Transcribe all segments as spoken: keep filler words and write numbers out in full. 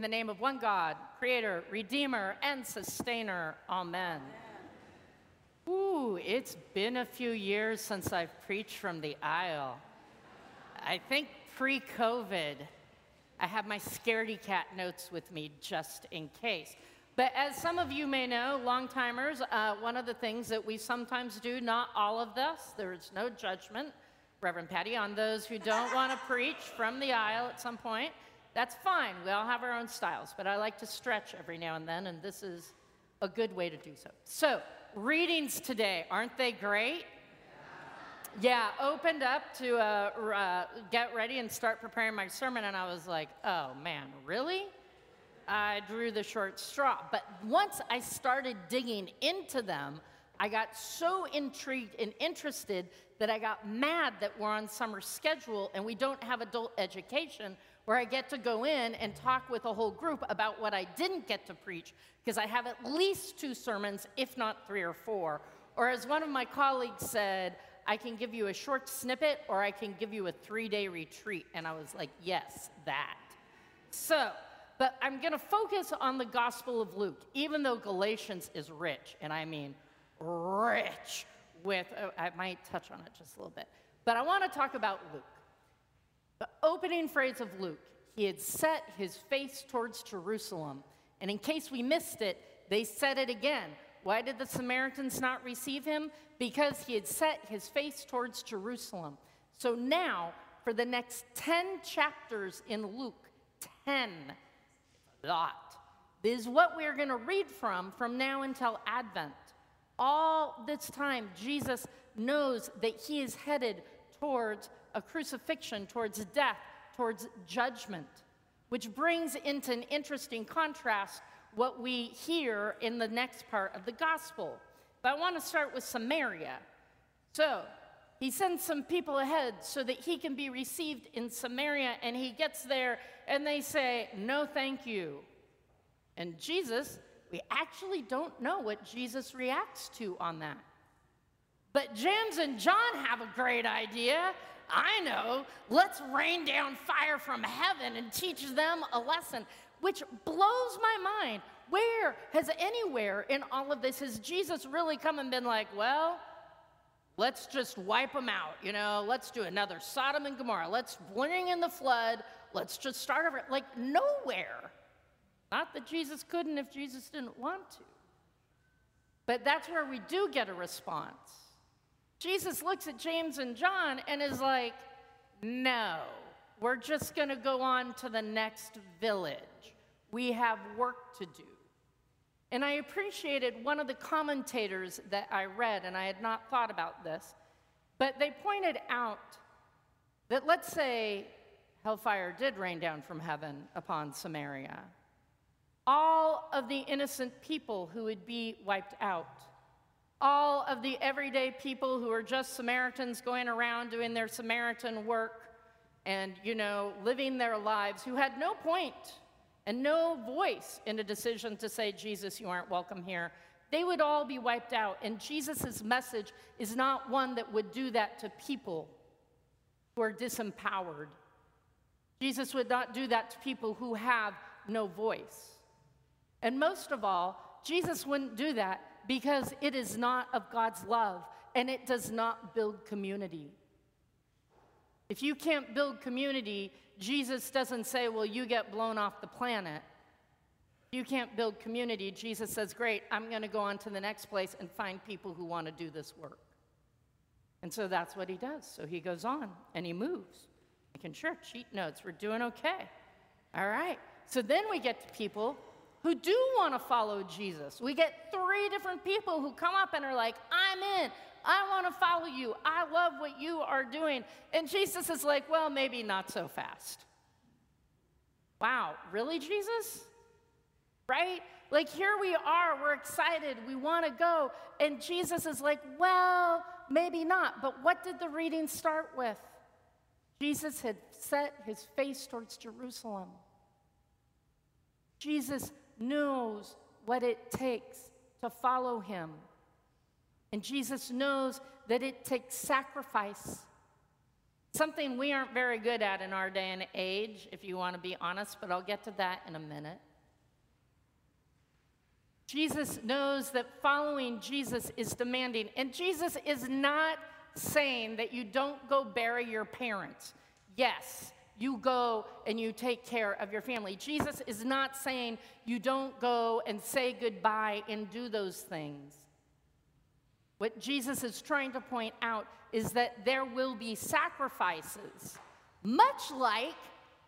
the name of one God, Creator, Redeemer, and Sustainer. Amen. Ooh, it's been a few years since I've preached from the aisle. I think pre-COVID, I have my scaredy cat notes with me just in case. But as some of you may know, long-timers, uh, one of the things that we sometimes do, not all of this, there is no judgment, Reverend Patty, on those who don't want to preach from the aisle at some point. That's fine. We all have our own styles, but I like to stretch every now and then, and this is a good way to do so. So, readings today, aren't they great? Yeah, opened up to uh, uh, get ready and start preparing my sermon, and I was like, oh man, really? I drew the short straw. But once I started digging into them, I got so intrigued and interested that I got mad that we're on summer schedule and we don't have adult education where I get to go in and talk with a whole group about what I didn't get to preach, because I have at least two sermons, if not three or four. Or as one of my colleagues said, I can give you a short snippet or I can give you a three-day retreat. And I was like, yes, that. So, but I'm going to focus on the Gospel of Luke, even though Galatians is rich, and I mean rich with, oh, I might touch on it just a little bit. But I want to talk about Luke. The opening phrase of Luke, he had set his face towards Jerusalem. And in case we missed it, they said it again. Why did the Samaritans not receive him? Because he had set his face towards Jerusalem. So now, for the next ten chapters in Luke, ten, a lot, this is what we're going to read from from now until Advent. All this time, Jesus knows that he is headed towards a crucifixion, towards death, towards judgment, which brings into an interesting contrast what we hear in the next part of the gospel. But I want to start with Samaria. So he sends some people ahead so that he can be received in Samaria, and he gets there and they say, no, thank you. And Jesus, we actually don't know what Jesus reacts to on that. But James and John have a great idea. I know, let's rain down fire from heaven and teach them a lesson, which blows my mind. Where has anywhere in all of this has Jesus really come and been like, well, let's just wipe them out, you know, let's do another Sodom and Gomorrah, let's bring in the flood, let's just start over, like nowhere. Not that Jesus couldn't if Jesus didn't want to. But that's where we do get a response. Jesus looks at James and John and is like, no, we're just going to go on to the next village. We have work to do. And I appreciated one of the commentators that I read, and I had not thought about this, but they pointed out that let's say hellfire did rain down from heaven upon Samaria. All of the innocent people who would be wiped out. All of the everyday people who are just Samaritans going around doing their Samaritan work and, you know, living their lives, who had no point and no voice in a decision to say, Jesus, you aren't welcome here. They would all be wiped out. And Jesus' message is not one that would do that to people who are disempowered. Jesus would not do that to people who have no voice. And most of all, Jesus wouldn't do that because it is not of God's love, and it does not build community. If you can't build community, Jesus doesn't say, well, you get blown off the planet. If you can't build community, Jesus says, great, I'm going to go on to the next place and find people who want to do this work. And so that's what he does. So he goes on, and he moves. Making sure, cheat notes, we're doing okay. All right. So then we get to people who do want to follow Jesus. We get three different people who come up and are like, I'm in. I want to follow you. I love what you are doing. And Jesus is like, well, maybe not so fast. Wow, really, Jesus? Right? Like, here we are. We're excited. We want to go. And Jesus is like, well, maybe not. But what did the reading start with? Jesus had set his face towards Jerusalem. Jesus knows what it takes to follow him. And Jesus knows that it takes sacrifice. Something we aren't very good at in our day and age, if you want to be honest, but I'll get to that in a minute. Jesus knows that following Jesus is demanding, and Jesus is not saying that you don't go bury your parents. Yes, you go and you take care of your family. Jesus is not saying you don't go and say goodbye and do those things. What Jesus is trying to point out is that there will be sacrifices, much like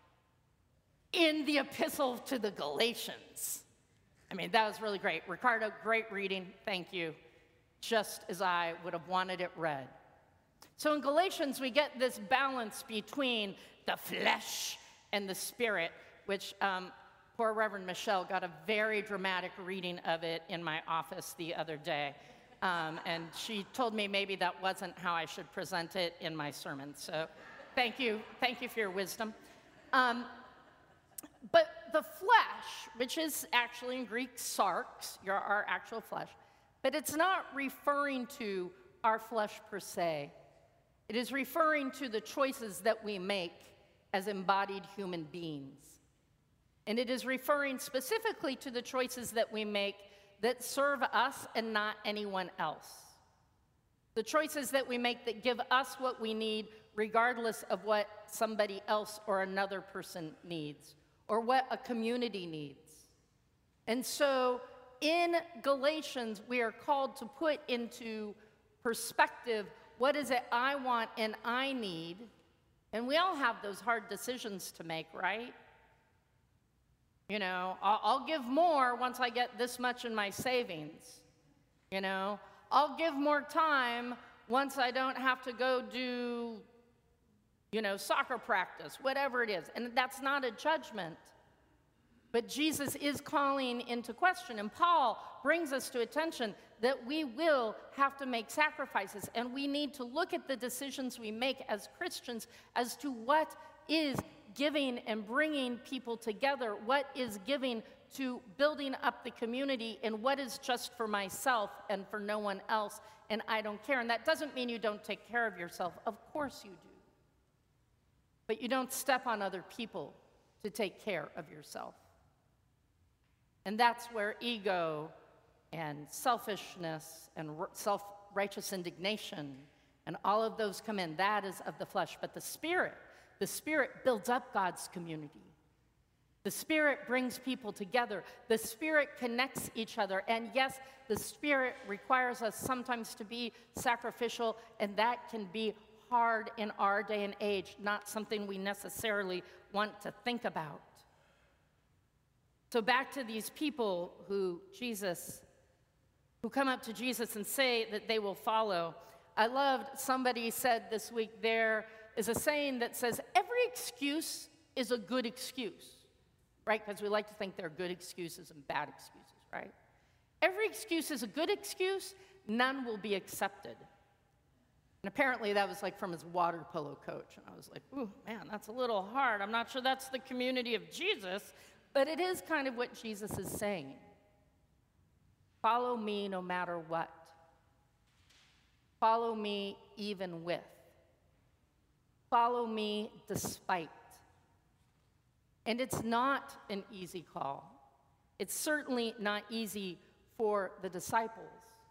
in the epistle to the Galatians. I mean, that was really great. Ricardo, great reading. Thank you. Just as I would have wanted it read. So in Galatians, we get this balance between the flesh and the spirit, which um, poor Reverend Michelle got a very dramatic reading of it in my office the other day. Um, and she told me maybe that wasn't how I should present it in my sermon. So thank you. Thank you for your wisdom. Um, but the flesh, which is actually in Greek sarx, your, our actual flesh, but it's not referring to our flesh per se. It is referring to the choices that we make as embodied human beings. And it is referring specifically to the choices that we make that serve us and not anyone else. The choices that we make that give us what we need regardless of what somebody else or another person needs or what a community needs. And so in Galatians, we are called to put into perspective, what is it I want and I need? And we all have those hard decisions to make, right? You know, I'll, I'll give more once I get this much in my savings. You know, I'll give more time once I don't have to go do, you know, soccer practice, whatever it is. And that's not a judgment. But Jesus is calling into question, and Paul brings us to attention that we will have to make sacrifices, and we need to look at the decisions we make as Christians as to what is giving and bringing people together, what is giving to building up the community, and what is just for myself and for no one else, and I don't care. And that doesn't mean you don't take care of yourself. Of course you do. But you don't step on other people to take care of yourself. And that's where ego and selfishness and self-righteous indignation and all of those come in. That is of the flesh. But the Spirit, the Spirit builds up God's community. The Spirit brings people together. The Spirit connects each other. And yes, the Spirit requires us sometimes to be sacrificial, and that can be hard in our day and age, not something we necessarily want to think about. So back to these people who Jesus, who come up to Jesus and say that they will follow. I loved, somebody said this week, there is a saying that says, every excuse is a good excuse, right? Because we like to think there are good excuses and bad excuses, right? Every excuse is a good excuse, none will be accepted. And apparently that was like from his water polo coach. And I was like, ooh, man, that's a little hard. I'm not sure that's the community of Jesus. But it is kind of what Jesus is saying. Follow me no matter what. Follow me even with. Follow me despite. And it's not an easy call. It's certainly not easy for the disciples.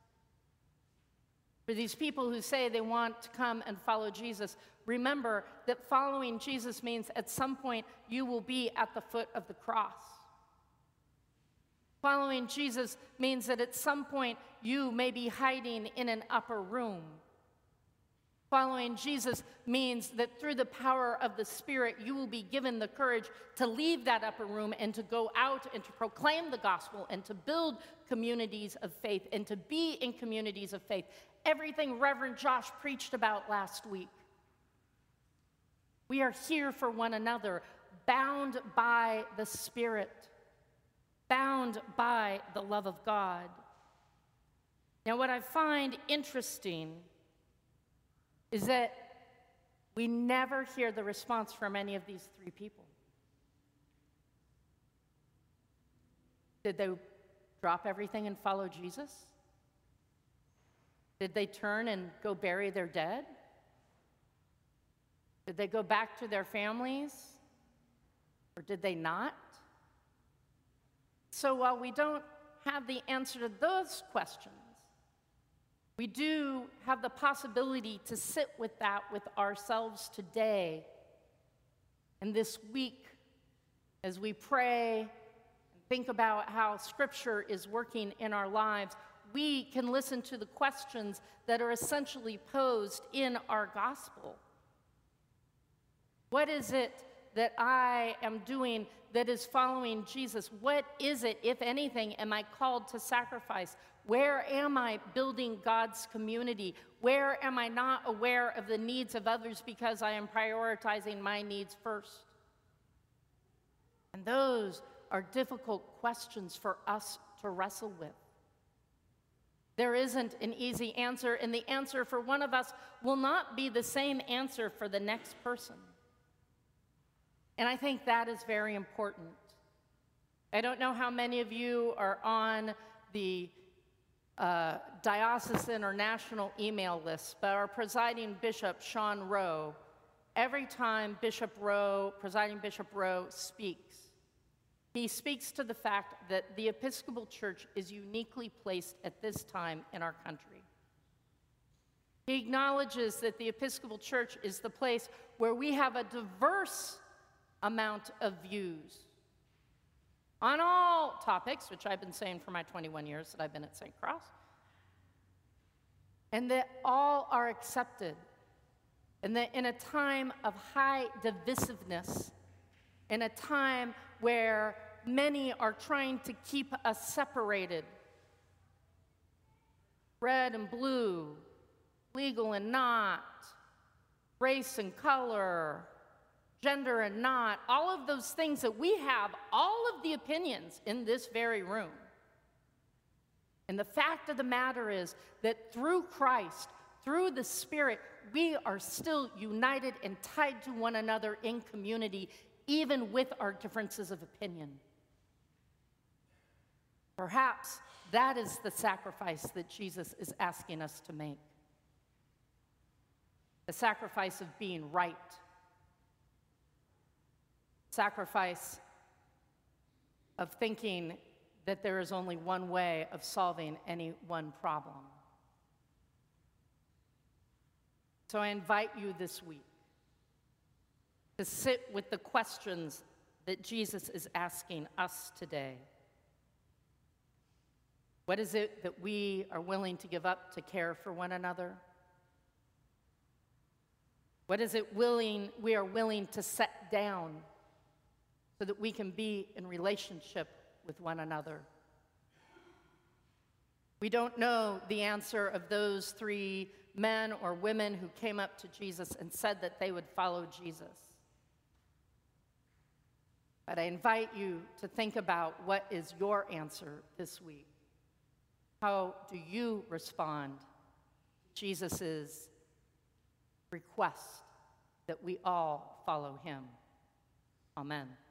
For these people who say they want to come and follow Jesus, remember that following Jesus means at some point you will be at the foot of the cross. Following Jesus means that at some point you may be hiding in an upper room. Following Jesus means that through the power of the Spirit, you will be given the courage to leave that upper room and to go out and to proclaim the gospel and to build communities of faith and to be in communities of faith. Everything Reverend Josh preached about last week. We are here for one another, bound by the Spirit, bound by the love of God. Now, what I find interesting is that we never hear the response from any of these three people. Did they drop everything and follow Jesus? Did they turn and go bury their dead? Did they go back to their families? Or did they not? So while we don't have the answer to those questions, we do have the possibility to sit with that with ourselves today and this week as we pray and think about how Scripture is working in our lives. We can listen to the questions that are essentially posed in our gospel. What is it that I am doing that is following Jesus? What is it, if anything, am I called to sacrifice? Where am I building God's community? Where am I not aware of the needs of others because I am prioritizing my needs first? And those are difficult questions for us to wrestle with. There isn't an easy answer, and the answer for one of us will not be the same answer for the next person. And I think that is very important. I don't know how many of you are on the uh, diocesan or national email list, but our presiding bishop, Sean Rowe, every time Bishop Rowe, presiding Bishop Rowe speaks, he speaks to the fact that the Episcopal Church is uniquely placed at this time in our country. He acknowledges that the Episcopal Church is the place where we have a diverse amount of views on all topics, which I've been saying for my twenty-one years that I've been at Saint Cross, and that all are accepted, and that in a time of high divisiveness, in a time where many are trying to keep us separated, red and blue, legal and not, race and color, gender and not, all of those things that we have, all of the opinions in this very room. And the fact of the matter is that through Christ, through the Spirit, we are still united and tied to one another in community, even with our differences of opinion. Perhaps that is the sacrifice that Jesus is asking us to make. The sacrifice of being right. Sacrifice of thinking that there is only one way of solving any one problem. So I invite you this week to sit with the questions that Jesus is asking us today. What is it that we are willing to give up to care for one another? What is it willing we are willing to set down so that we can be in relationship with one another? We don't know the answer of those three men or women who came up to Jesus and said that they would follow Jesus. But I invite you to think about what is your answer this week. How do you respond to Jesus' request that we all follow him? Amen.